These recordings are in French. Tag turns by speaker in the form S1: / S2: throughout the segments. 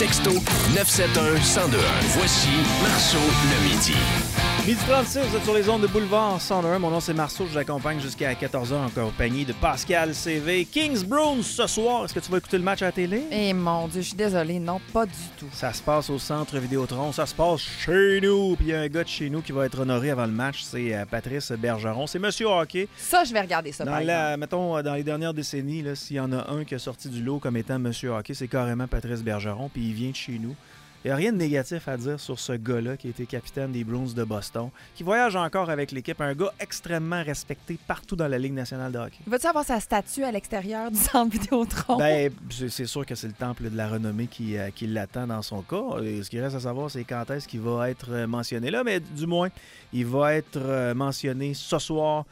S1: texto 971-1021. Voici Marceau le midi.
S2: Midi 36, vous êtes sur les ondes de Boulevard 101. Mon nom, c'est Marceau. Je vous accompagne jusqu'à 14h en compagnie de Pascal CV. Kings Bruins ce soir. Est-ce que tu vas écouter le match à la télé?
S3: Eh mon Dieu, je suis désolée. Non, pas du tout.
S2: Ça se passe au centre Vidéotron. Ça se passe chez nous. Puis il y a un gars de chez nous qui va être honoré avant le match. C'est Patrice Bergeron. C'est Monsieur Hockey.
S3: Ça, je vais regarder ça,
S2: Mettons, dans les dernières décennies, là, s'il y en a un qui a sorti du lot comme étant Monsieur Hockey, c'est carrément Patrice Bergeron. Puis il vient de chez nous. Il n'y a rien de négatif à dire sur ce gars-là qui a été capitaine des Bruins de Boston, qui voyage encore avec l'équipe, un gars extrêmement respecté partout dans la Ligue nationale de hockey.
S3: Veux-tu avoir sa statue à l'extérieur du centre Vidéotron?
S2: Ben, c'est sûr que c'est le temple de la renommée qui l'attend dans son cas. Et ce qui reste à savoir, c'est quand est-ce qu'il va être mentionné là, mais du moins, il va être mentionné ce soir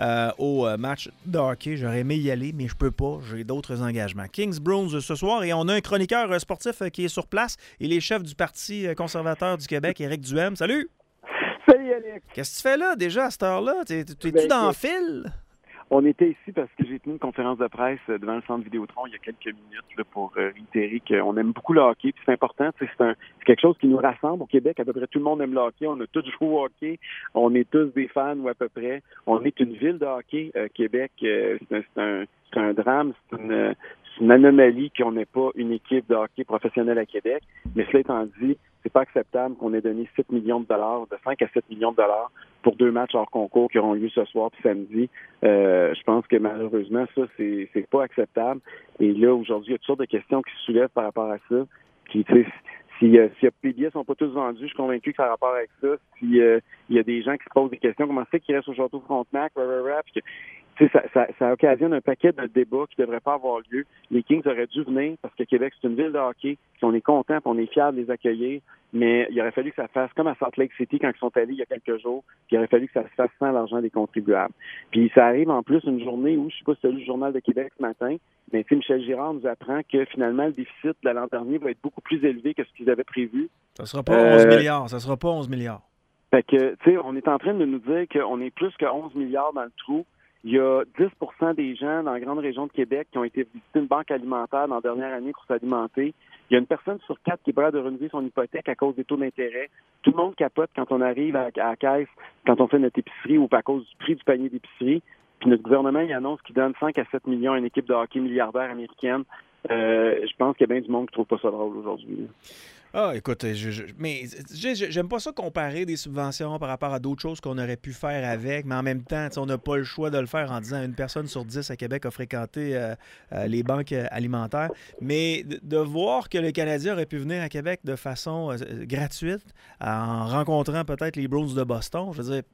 S2: au match de hockey. J'aurais aimé y aller, mais je peux pas. J'ai d'autres engagements. Kings Bruins ce soir, et on a un chroniqueur sportif qui est sur place. Il est chef du Parti conservateur du Québec, Éric Duhem. Salut!
S4: Salut, Alex!
S2: Qu'est-ce que tu fais là, déjà, à cette heure-là? T'es-tu dans le fil?
S4: On était ici parce que j'ai tenu une conférence de presse devant le centre Vidéotron il y a quelques minutes là, pour réitérer qu'on aime beaucoup le hockey. Puis c'est important, c'est quelque chose qui nous rassemble au Québec. À peu près tout le monde aime le hockey. On a tous joué au hockey. On est tous des fans ou à peu près. On est une ville de hockey, Québec. C'est un drame, c'est une anomalie qu'on n'ait pas une équipe de hockey professionnelle à Québec. Mais cela étant dit, c'est pas acceptable qu'on ait donné 7 millions de dollars, de 5 à 7 millions de dollars pour 2 matchs hors concours qui auront lieu ce soir puis samedi. Je pense que malheureusement, ça, c'est pas acceptable. Et là, aujourd'hui, il y a toutes sortes de questions qui se soulèvent par rapport à ça. Puis, tu sais, si les billets sont pas tous vendus, je suis convaincu que ça a rapport avec ça. Si il y a des gens qui se posent des questions, comment c'est qu'ils restent au Château Frontenac, puis tu sais, ça occasionne un paquet de débats qui ne devraient pas avoir lieu. Les Kings auraient dû venir parce que Québec, c'est une ville de hockey, puis on est content, puis on est fiers de les accueillir, mais il aurait fallu que ça fasse comme à Salt Lake City quand ils sont allés il y a quelques jours, puis il aurait fallu que ça se fasse sans l'argent des contribuables. Puis ça arrive en plus une journée où, je sais pas si tu as lu le Journal de Québec ce matin, mais Michel Girard nous apprend que finalement, le déficit de l'an dernier va être beaucoup plus élevé que ce qu'ils avaient prévu.
S2: Ça sera pas 11 milliards, ça sera pas 11 milliards.
S4: Fait que, tu sais, on est en train de nous dire qu'on est plus que 11 milliards dans le trou. Il y a 10% des gens dans la grande région de Québec qui ont été visiter une banque alimentaire dans la dernière année pour s'alimenter. Il y a une personne sur 4 qui est prête de renouveler son hypothèque à cause des taux d'intérêt. Tout le monde capote quand on arrive à la caisse, quand on fait notre épicerie ou à cause du prix du panier d'épicerie. Puis notre gouvernement, il annonce qu'il donne 5 à 7 millions à une équipe de hockey milliardaire américaine. Je pense qu'il y a bien du monde qui trouve pas ça drôle aujourd'hui.
S2: Ah, écoute, mais j'aime pas ça comparer des subventions par rapport à d'autres choses qu'on aurait pu faire avec, mais en même temps, on n'a pas le choix de le faire en disant une personne sur 10 à Québec a fréquenté les banques alimentaires. Mais de voir que le Canadien aurait pu venir à Québec de façon gratuite, en rencontrant peut-être les Bruins de Boston, je veux dire,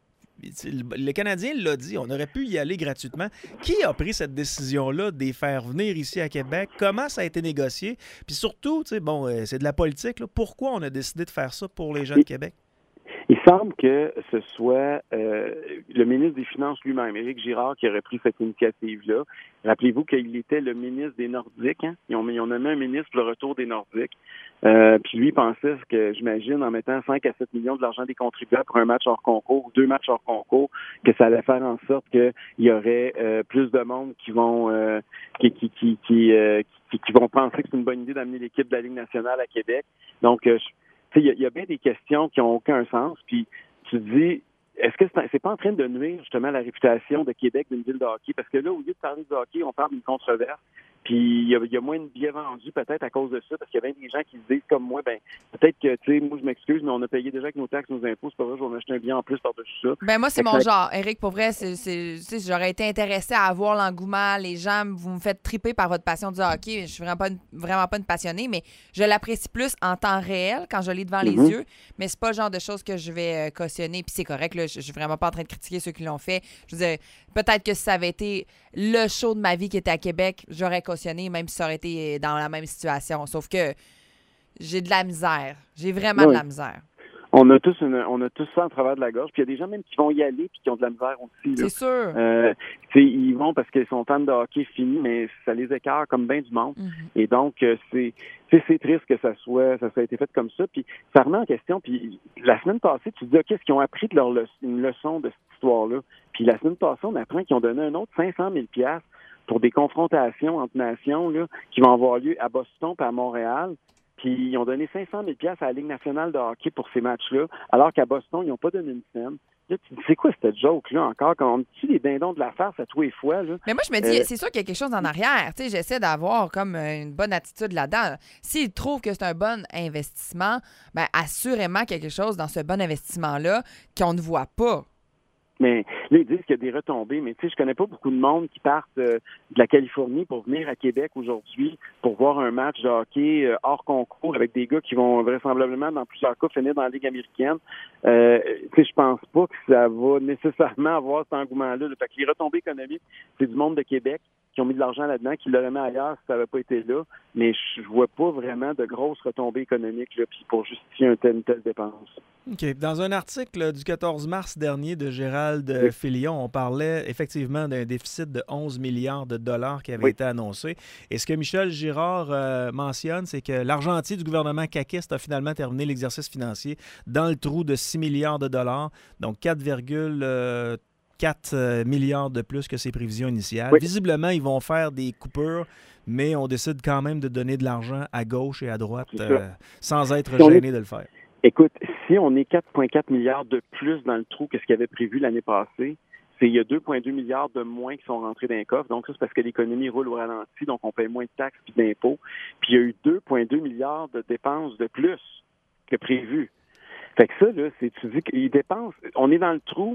S2: le Canadien l'a dit, on aurait pu y aller gratuitement. Qui a pris cette décision-là de les faire venir ici à Québec? Comment ça a été négocié? Puis surtout, c'est de la politique. Là. Pourquoi on a décidé de faire ça pour les gens de Québec?
S4: Il semble que ce soit le ministre des Finances lui-même, Éric Girard, qui aurait pris cette initiative-là. Rappelez-vous qu'il était le ministre des Nordiques. Hein? Ils ont nommé un ministre pour le retour des Nordiques. Puis lui pensait que, j'imagine, en mettant 5 à 7 millions de l'argent des contribuables pour un match hors concours ou 2 matchs hors concours, que ça allait faire en sorte qu'il y aurait plus de monde qui vont qui vont penser que c'est une bonne idée d'amener l'équipe de la Ligue nationale à Québec. Donc, il y a bien des questions qui n'ont aucun sens. Puis tu te dis, est-ce que c'est pas en train de nuire justement à la réputation de Québec d'une ville de hockey? Parce que là, au lieu de parler de hockey, on parle d'une controverse. Puis il y a moins de billets vendus peut-être à cause de ça, parce qu'il y a bien des gens qui se disent comme moi, ben peut-être que, tu sais, moi je m'excuse, mais on a payé déjà avec nos taxes, nos impôts, c'est pas vrai, je vais m'acheter un billet en plus par-dessus ça.
S3: Ben moi, c'est mon genre. Éric, pour vrai, j'aurais été intéressée à avoir l'engouement. Les gens, vous me faites triper par votre passion du hockey. Je suis vraiment pas une passionnée, mais je l'apprécie plus en temps réel quand je l'ai devant les yeux. Mais c'est pas le genre de choses que je vais cautionner. Puis c'est correct, là, je suis vraiment pas en train de critiquer ceux qui l'ont fait. Je veux dire, peut-être que si ça avait été le show de ma vie qui était à Québec, j'aurais cautionné, même si ça aurait été dans la même situation. Sauf que j'ai de la misère. J'ai vraiment de la misère.
S4: On a tous ça en travers de la gorge. Puis il y a des gens même qui vont y aller puis qui ont de la misère aussi. Là.
S3: C'est sûr.
S4: Ils vont parce qu'ils sont fans de hockey fini, mais ça les écœure comme bien du monde. Et donc, c'est triste que ça soit été fait comme ça. Puis ça remet en question. Puis la semaine passée, tu te dis, OK, est-ce qu'ils ont appris de une leçon de cette histoire-là? Puis la semaine passée, on apprend qu'ils ont donné un autre 500 000 $ pour des confrontations entre nations là, qui vont avoir lieu à Boston et à Montréal. puis ils ont donné 500 000 $ à la Ligue nationale de hockey pour ces matchs-là, alors qu'à Boston, ils n'ont pas donné une scène. Là, tu dis, c'est quoi cette joke-là encore? Quand on tue les dindons de la farce à tous les fois, là.
S3: Mais moi, je me dis, c'est sûr qu'il y a quelque chose en arrière. Tu sais, j'essaie d'avoir comme une bonne attitude là-dedans. S'ils trouvent que c'est un bon investissement, bien, assurément quelque chose dans ce bon investissement-là qu'on ne voit pas.
S4: Mais là, ils disent qu'il y a des retombées, mais tu sais, je connais pas beaucoup de monde qui partent de la Californie pour venir à Québec aujourd'hui pour voir un match de hockey hors concours avec des gars qui vont vraisemblablement, dans plusieurs cas, finir dans la Ligue américaine. Tu sais, je pense pas que ça va nécessairement avoir cet engouement-là. Fait que les retombées économiques, c'est du monde de Québec qui ont mis de l'argent là-dedans, qui l'auraient mis ailleurs si ça n'avait pas été là. Mais je vois pas vraiment de grosses retombées économiques là, puis pour justifier une telle dépense.
S2: OK. Dans un article du 14 mars dernier de Gérald Filion, on parlait effectivement d'un déficit de 11 milliards de dollars qui avait été annoncé. Et ce que Michel Girard mentionne, c'est que l'argentier du gouvernement caquiste a finalement terminé l'exercice financier dans le trou de 6 milliards de dollars, donc 4,4 milliards de plus que ses prévisions initiales. Oui. Visiblement, ils vont faire des coupures, mais on décide quand même de donner de l'argent à gauche et à droite sans être gêné de le faire.
S4: Écoute, si on est 4,4 milliards de plus dans le trou que ce qu'il avait prévu l'année passée, il y a 2,2 milliards de moins qui sont rentrés dans les coffres. Donc, ça, c'est parce que l'économie roule au ralenti, donc on paye moins de taxes et d'impôts. Puis, il y a eu 2,2 milliards de dépenses de plus que prévu. Fait que ça, là, tu dis qu'ils dépensent. On est dans le trou.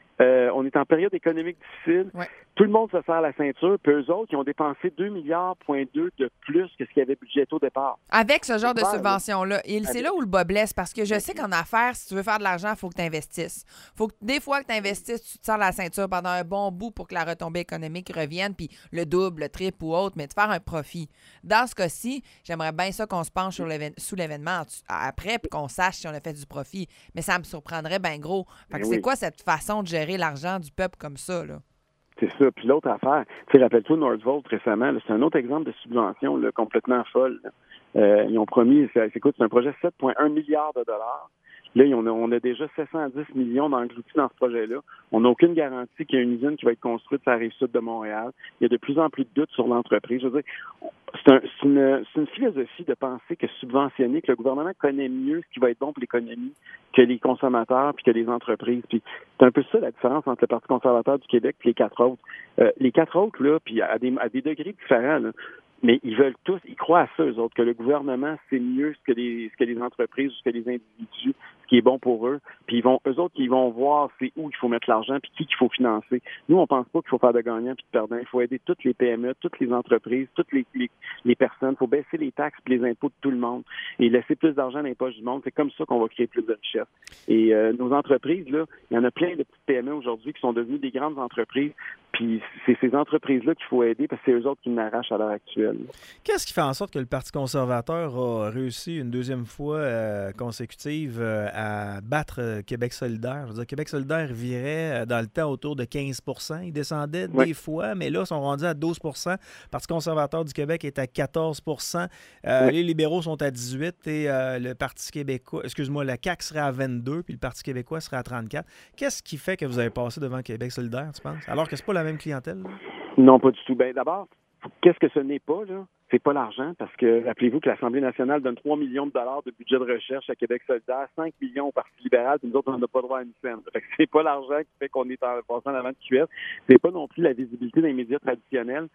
S4: On est en période économique difficile. Ouais. Tout le monde se serre la ceinture. Puis eux autres, ils ont dépensé 2,2 milliards de plus que ce qu'il y avait budgété au départ.
S3: Avec ce genre de subvention-là. Et c'est là où le bas blesse. Parce que je sais qu'en affaires, si tu veux faire de l'argent, il faut que tu investisses. Faut que des fois que tu investisses, tu te serres la ceinture pendant un bon bout pour que la retombée économique revienne, puis le double, le triple ou autre, mais de faire un profit. Dans ce cas-ci, j'aimerais bien ça qu'on se penche sous l'événement après, puis qu'on sache si on a fait du profit. Mais ça me surprendrait bien gros. Fait que c'est quoi cette façon de gérer l'argent du peuple comme ça, là?
S4: C'est ça. Puis l'autre affaire, tu sais, rappelle-toi Nordvolt récemment, là, c'est un autre exemple de subvention là, complètement folle. Ils ont promis, c'est un projet de 7,1 milliards de dollars. Là, on a déjà 710 millions d'engloutis dans ce projet-là. On n'a aucune garantie qu'il y a une usine qui va être construite sur la rive sud de Montréal. Il y a de plus en plus de doutes sur l'entreprise. Je veux dire, c'est une philosophie de penser que subventionner, que le gouvernement connaît mieux ce qui va être bon pour l'économie que les consommateurs puis que les entreprises. Puis c'est un peu ça la différence entre le Parti conservateur du Québec et les quatre autres. Les quatre autres, là, puis à des degrés différents, là, mais ils veulent tous, ils croient à ça, eux autres, que le gouvernement sait mieux ce que les entreprises ou ce que les individus, ce qui est bon pour eux. Puis eux autres, ils vont voir c'est où il faut mettre l'argent puis qui qu'il faut financer. Nous, on pense pas qu'il faut faire de gagnants puis de perdants. Il faut aider toutes les PME, toutes les entreprises, toutes les personnes. Il faut baisser les taxes et les impôts de tout le monde et laisser plus d'argent dans les poches du monde. C'est comme ça qu'on va créer plus de richesse. Et nos entreprises, là, il y en a plein de petites PME aujourd'hui qui sont devenues des grandes entreprises. Puis c'est ces entreprises-là qu'il faut aider parce que c'est eux autres qui n'arrachent à l'heure actuelle.
S2: Qu'est-ce qui fait en sorte que le Parti conservateur a réussi une deuxième fois consécutive à battre Québec solidaire? Je veux dire, Québec solidaire virait dans le temps autour de 15 %. Il descendait des fois, mais là, ils sont rendus à 12 %. Le Parti conservateur du Québec est à 14 %. Les libéraux sont à 18 % et le Parti québécois, la CAQ serait à 22 puis le Parti québécois serait à 34. Qu'est-ce qui fait que vous avez passé devant Québec solidaire, tu penses? Alors que c'est pas la même clientèle? Là?
S4: Non, pas du tout. Ben d'abord, qu'est-ce que ce n'est pas, là? C'est pas l'argent, parce que rappelez-vous que l'Assemblée nationale donne 3 millions de dollars de budget de recherche à Québec solidaire, 5 millions au Parti libéral, puis nous autres, on n'a pas droit à une scène. Fait que c'est pas l'argent qui fait qu'on est en passant en avant de QS. C'est pas non plus la visibilité dans les médias traditionnels.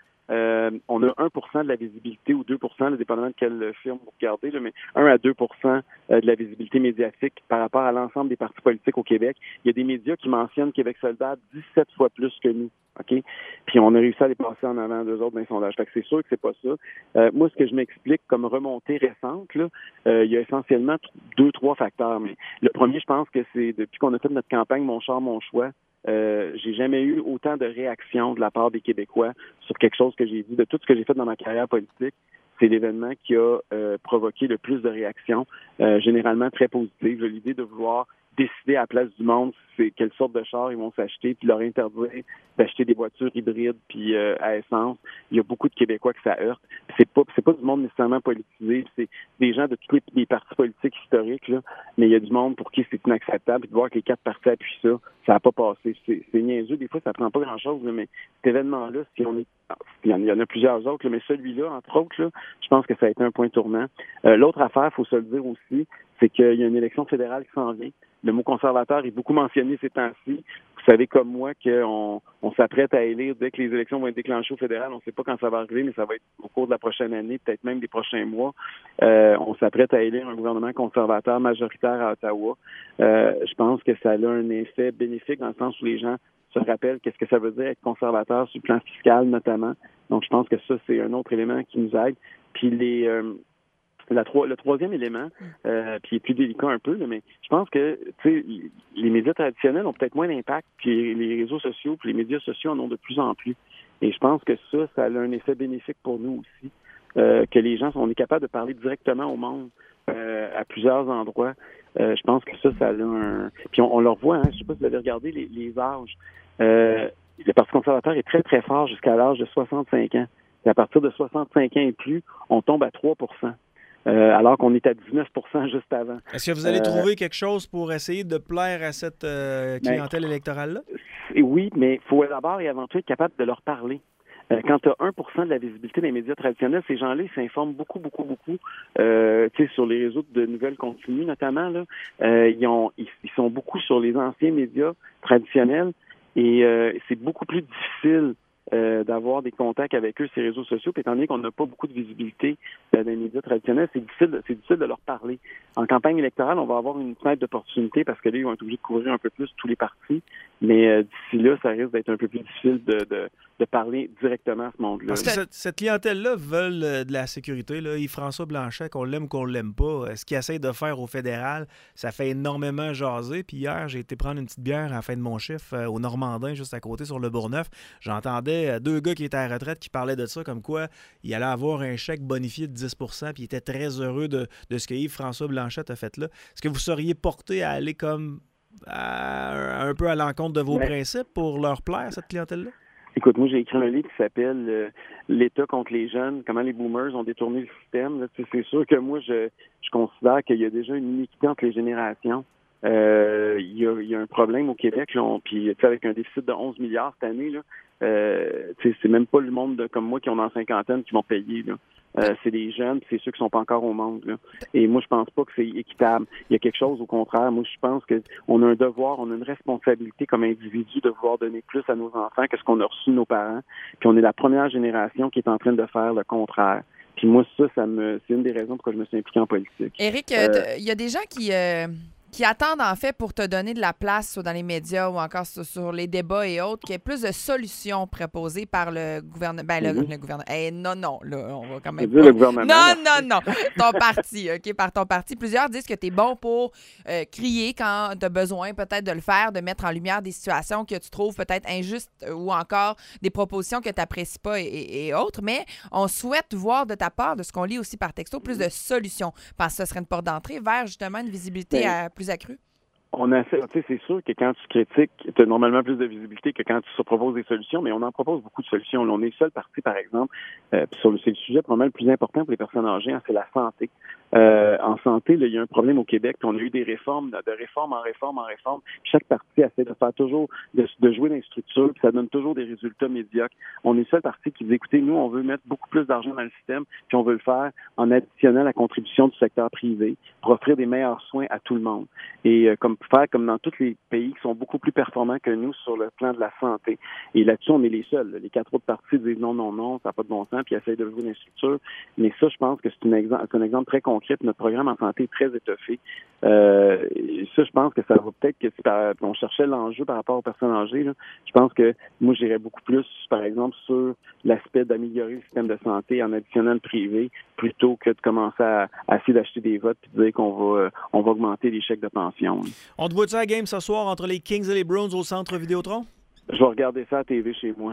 S4: On a 1 % de la visibilité ou 2 %, dépendamment de quelle firme vous regardez, là, mais 1 à 2 % de la visibilité médiatique par rapport à l'ensemble des partis politiques au Québec. Il y a des médias qui mentionnent Québec solidaire 17 fois plus que nous. OK? Puis on a réussi à les passer en avant d'eux autres dans les sondages. Fait que c'est sûr que c'est pas ça. Moi, ce que je m'explique comme remontée récente, là, il y a essentiellement 2-3 facteurs. Mais le premier, je pense que c'est depuis qu'on a fait notre campagne Mon char, mon choix, j'ai jamais eu autant de réactions de la part des Québécois sur quelque chose que j'ai dit. De tout ce que j'ai fait dans ma carrière politique, c'est l'événement qui a provoqué le plus de réactions, généralement très positives. L'idée de vouloir décider à la place du monde c'est quelle sorte de char ils vont s'acheter, puis leur interdire d'acheter des voitures hybrides puis à essence. Il y a beaucoup de Québécois que ça heurte. C'est pas du monde nécessairement politisé, c'est des gens de tous les partis politiques historiques, là, mais il y a du monde pour qui c'est inacceptable. Puis de voir que les 4 partis appuient ça, ça n'a pas passé. C'est niaiseux. Des fois, ça prend pas grand-chose, là, mais cet événement-là, si on est il y en a plusieurs autres, là, mais celui-là, entre autres, là, je pense que ça a été un point tournant. L'autre affaire, il faut se le dire aussi, c'est qu'il y a une élection fédérale qui s'en vient. Le mot conservateur est beaucoup mentionné ces temps-ci. Vous savez comme moi qu'on s'apprête à élire dès que les élections vont être déclenchées au fédéral. On ne sait pas quand ça va arriver, mais ça va être au cours de la prochaine année, peut-être même des prochains mois. On s'apprête à élire un gouvernement conservateur majoritaire à Ottawa. Je pense que ça a un effet bénéfique dans le sens où les gens se rappellent qu'est-ce que ça veut dire être conservateur sur le plan fiscal notamment. Donc, je pense que ça, c'est un autre élément qui nous aide. Puis le troisième élément, puis il est plus délicat un peu, là, mais je pense que les médias traditionnels ont peut-être moins d'impact, puis les réseaux sociaux, puis les médias sociaux en ont de plus en plus. Et je pense que ça a un effet bénéfique pour nous aussi, que les gens, on est capable de parler directement au monde à plusieurs endroits. Je pense que ça a un... Puis on le revoit, hein, je ne sais pas si vous avez regardé les âges. Le Parti conservateur est très, très fort jusqu'à l'âge de 65 ans. Et à partir de 65 ans et plus, on tombe à 3 alors qu'on est à 19 juste avant.
S2: Est-ce que vous allez trouver quelque chose pour essayer de plaire à cette clientèle électorale-là?
S4: Oui, mais il faut d'abord et avant tout être capable de leur parler. Quand tu as 1 de la visibilité des médias traditionnels, ces gens-là, ils s'informent beaucoup, sur les réseaux de nouvelles continues notamment. Là, ils sont beaucoup sur les anciens médias traditionnels et c'est beaucoup plus difficile d'avoir des contacts avec eux, ces réseaux sociaux. Puis étant donné qu'on n'a pas beaucoup de visibilité dans les médias traditionnels, c'est difficile de leur parler. En campagne électorale, on va avoir une fenêtre d'opportunité parce que là, ils vont être obligés de couvrir un peu plus tous les partis. Mais d'ici là, ça risque d'être un peu plus difficile de parler directement à ce monde-là.
S2: Parce que cette clientèle-là veut de la sécurité. Là. Yves-François Blanchet, qu'on l'aime ou qu'on l'aime pas, ce qu'il essaie de faire au fédéral, ça fait énormément jaser. Puis hier, j'ai été prendre une petite bière à la fin de mon chiffre au Normandin, juste à côté, sur le Bourgneuf. J'entendais 2 gars qui étaient à la retraite qui parlaient de ça, comme quoi il allait avoir un chèque bonifié de 10 % puis il était très heureux de ce que Yves-François Blanchet a fait là. Est-ce que vous seriez porté à aller comme un peu à l'encontre de vos principes pour leur plaire, cette clientèle-là?
S4: Écoute, moi, j'ai écrit un livre qui s'appelle L'État contre les jeunes, comment les boomers ont détourné le système. Là, c'est sûr que moi, je considère qu'il y a déjà une iniquité entre les générations. Il y a un problème au Québec, là, puis avec un déficit de 11 milliards cette année, là, c'est même pas le monde comme moi qui ont dans la cinquantaine qui vont payer. Là. C'est des jeunes, puis c'est ceux qui sont pas encore au monde. Là. Et moi, je pense pas que c'est équitable. Il y a quelque chose au contraire. Moi, je pense qu'on a un devoir, on a une responsabilité comme individu de vouloir donner plus à nos enfants que ce qu'on a reçu de nos parents. Puis on est la première génération qui est en train de faire le contraire. Puis moi, c'est une des raisons pourquoi je me suis impliqué en politique.
S3: Éric, il y a des gens qui attendent, en fait, pour te donner de la place dans les médias ou encore sur les débats et autres, qu'il y ait plus de solutions proposées par le gouvernement. Ben, le gouvernement. Non, là, on va quand même pas...
S4: Le gouvernement.
S3: Non. Ton parti, OK, par ton parti. Plusieurs disent que tu es bon pour crier quand tu as besoin peut-être de le faire, de mettre en lumière des situations que tu trouves peut-être injustes ou encore des propositions que tu n'apprécies pas et autres. Mais on souhaite voir de ta part, de ce qu'on lit aussi par texto, plus de solutions. Je pense que ce serait une porte d'entrée vers justement une visibilité plus accrue.
S4: C'est sûr que quand tu critiques, tu as normalement plus de visibilité que quand tu proposes des solutions, mais on en propose beaucoup de solutions. Là, on est le seul parti, par exemple, c'est le sujet probablement le plus important pour les personnes âgées, hein, c'est la santé. En santé, là, il y a un problème au Québec, puis on a eu des réformes, de réforme en réforme. Chaque parti essaie de faire toujours, de jouer dans les structures, puis ça donne toujours des résultats médiocres. On est le seul parti qui dit, écoutez, nous, on veut mettre beaucoup plus d'argent dans le système, puis on veut le faire en additionnant la contribution du secteur privé pour offrir des meilleurs soins à tout le monde. Et comme dans tous les pays qui sont beaucoup plus performants que nous sur le plan de la santé. Et là-dessus, on est les seuls. Les 4 autres partis disent non, ça n'a pas de bon sens, puis essayent de jouer dans les structures. Mais ça, je pense que c'est un exemple très concret. Notre programme en santé est très étoffé. Ça, je pense que ça va peut-être que si on cherchait l'enjeu par rapport aux personnes âgées, là, je pense que moi, j'irais beaucoup plus, par exemple, sur l'aspect d'améliorer le système de santé en additionnant le privé, plutôt que de commencer à essayer d'acheter des votes et de dire qu'on va augmenter les chèques de pension. Là.
S2: On te voit-tu à la game ce soir entre les Kings et les Browns au centre Vidéotron?
S4: Je vais regarder ça à la TV chez moi.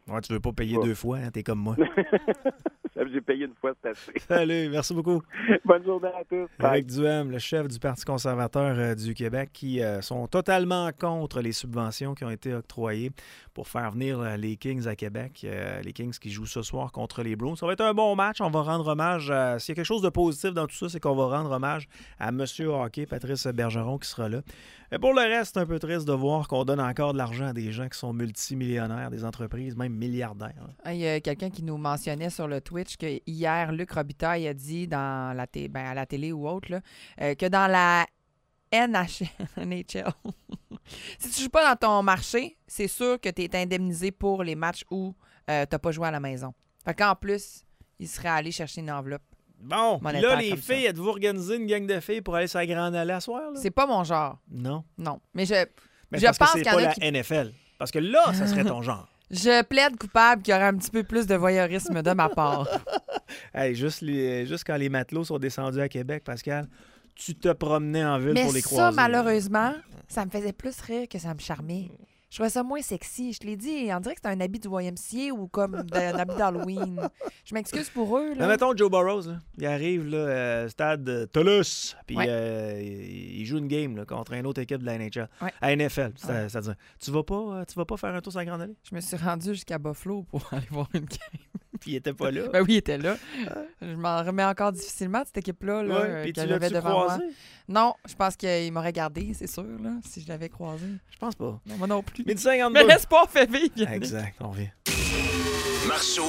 S2: Ouais, tu veux pas payer
S4: Ouais.
S2: 2 fois, hein, t'es comme moi.
S4: J'ai payé une fois, c'est assez.
S2: Salut, merci beaucoup.
S4: Bonne journée à tous. Bye.
S2: Éric Duhem, le chef du Parti conservateur du Québec, qui sont totalement contre les subventions qui ont été octroyées pour faire venir les Kings à Québec. Les Kings qui jouent ce soir contre les Bruins. Ça va être un bon match. On va rendre hommage. S'il y a quelque chose de positif dans tout ça, c'est qu'on va rendre hommage à Monsieur Hockey, Patrice Bergeron, qui sera là. Mais pour le reste, c'est un peu triste de voir qu'on donne encore de l'argent à des gens qui sont multimillionnaires, des entreprises, même milliardaires.
S3: Il y a quelqu'un qui nous mentionnait sur le Twitch que hier, Luc Robitaille a dit à la télé ou autre là, que dans la NHL, si tu joues pas dans ton marché, c'est sûr que tu es indemnisé pour les matchs où tu n'as pas joué à la maison. Fait qu'en plus, il serait allé chercher une enveloppe.
S2: Bon, puis
S3: Monétaire
S2: là, les
S3: comme ça.
S2: filles, êtes-vous organisé une gang de filles pour aller sur la Grande Allée à soir? Là?
S3: C'est pas mon genre.
S2: Non.
S3: Non. Mais
S2: Mais
S3: je
S2: parce
S3: pense
S2: que
S3: qu'il
S2: c'est
S3: y en
S2: pas
S3: a
S2: la
S3: qui...
S2: NFL. Parce que là, ça serait ton genre.
S3: Je plaide coupable qu'il y aurait un petit peu plus de voyeurisme de ma part.
S2: Hey, juste quand les matelots sont descendus à Québec, Pascal, tu te promenais en ville
S3: Mais
S2: pour les
S3: ça,
S2: croiser.
S3: malheureusement, ça me faisait plus rire que ça me charmait. Je trouvais ça moins sexy. Je te l'ai dit, on dirait que c'est un habit du YMCA ou comme un habit d'Halloween. Je m'excuse pour eux.
S2: Mais
S3: Là.
S2: mettons Joe Burrows, là, il arrive là, stade Toulouse, puis
S3: Ouais.
S2: il joue une game là, contre une autre équipe de la NHL.
S3: Ouais.
S2: À NFL,
S3: Ouais.
S2: c'est-à-dire, tu vas pas faire un tour sur la Grande Allée?
S3: Je me suis rendue jusqu'à Buffalo pour aller voir une game.
S2: Puis il était pas là.
S3: Ben oui, il était là. Je m'en remets encore difficilement de cette équipe-là là,
S2: Ouais, puis
S3: que
S2: tu
S3: j'avais
S2: l'as-tu
S3: devant moi.
S2: croisé?
S3: Non, je pense qu'il m'aurait gardé, c'est sûr, là, si je l'avais croisé.
S2: Je pense pas.
S3: Non, moi non plus.
S2: 1252.
S3: Mais l'espoir fait vivre. Yannick.
S2: Exact, on revient.
S1: Marceau